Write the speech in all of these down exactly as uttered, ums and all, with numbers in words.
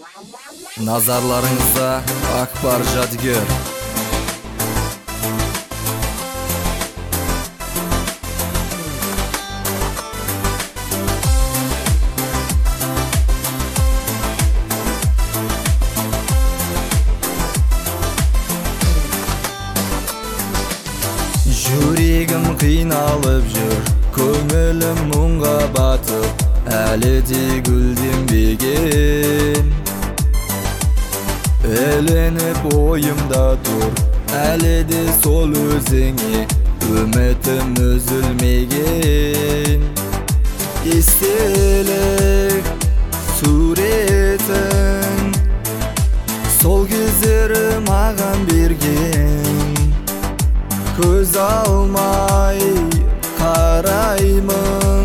Nazarlarınızda Akbar Jadgör. Жүрегім қиналып жүр, көңілім мұңға батып, әлі де гүлденбеген. Эленіп ойымда тұр, әлі де сол өзіңе үмітім үзілмеген. Естелік суретің, сол кездері маған берген. Көз алмай қараймын,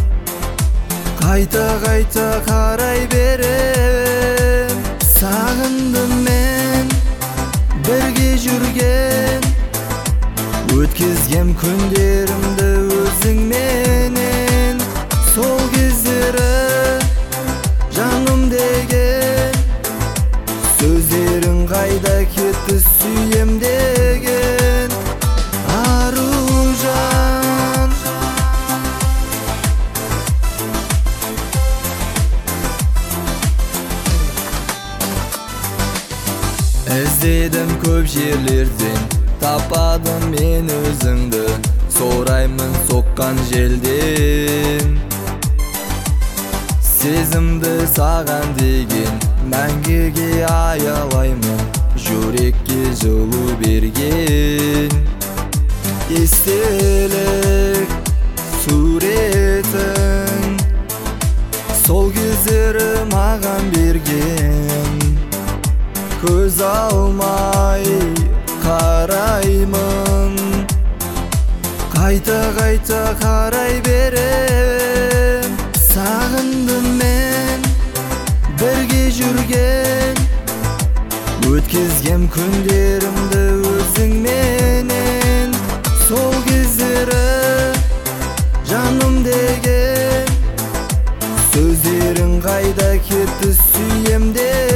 қайта-қайта қарай берем. Сағындым мен бірге жүрген, өткізгем күндерімді өзіңменен. Сол кездері жаным деген, сөздерің қайда кетті сүйем деген. Аружан, іздедім көп жерлерден, тападым мен өзіңді, сораймын соққан желден. Сезімді саған деген, мәңгіге аялаймын, жүрекке жылу берген. Естелік суретің, сол кездері маған берген. Көз алмай қараймын, қайта-қайта қарай берем. Сағындым мен бірге жүрген, өткізгем күндерімді өзіңменен. Сол кездері жаным деген, сөздерің қайда кетті сүйем деген.